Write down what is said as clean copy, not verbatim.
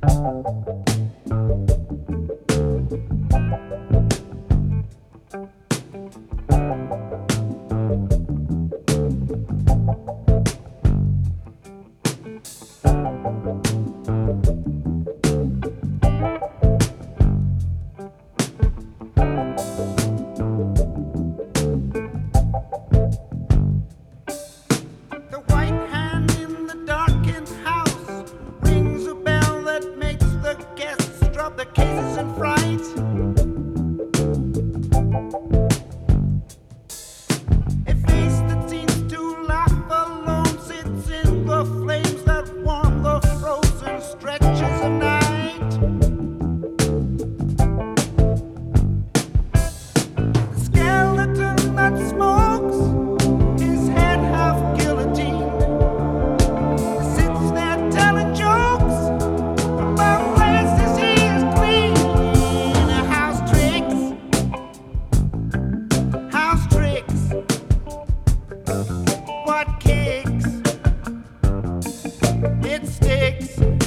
The white hand in the darkened house rings a bell that makes the guests drop their cases in fright. A face that seems to laugh alone sits in the flames that warm the frozen stretches of night. The skeleton that smokes, his head half guillotined, sits there telling jokes about places he has cleaned. House tricks, house tricks. What kicks? It sticks.